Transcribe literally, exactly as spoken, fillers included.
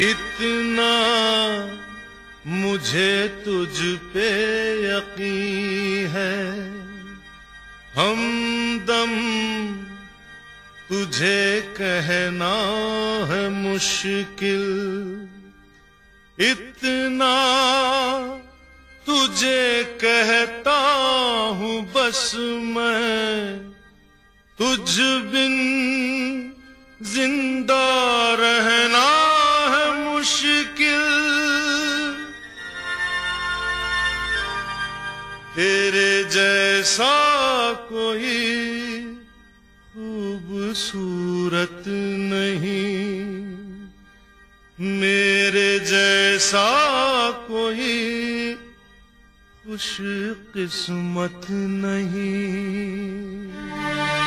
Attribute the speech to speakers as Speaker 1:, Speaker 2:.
Speaker 1: इतना मुझे तुझ पे यकीन है, हमदम तुझे कहना है मुश्किल। इतना तुझे कहता हूँ बस मैं, तुझ बिन जिंदा रहना है मुश्किल। तेरे जैसा कोई खूबसूरत नहीं, मेरे जैसा कोई खुश किस्मत नहीं।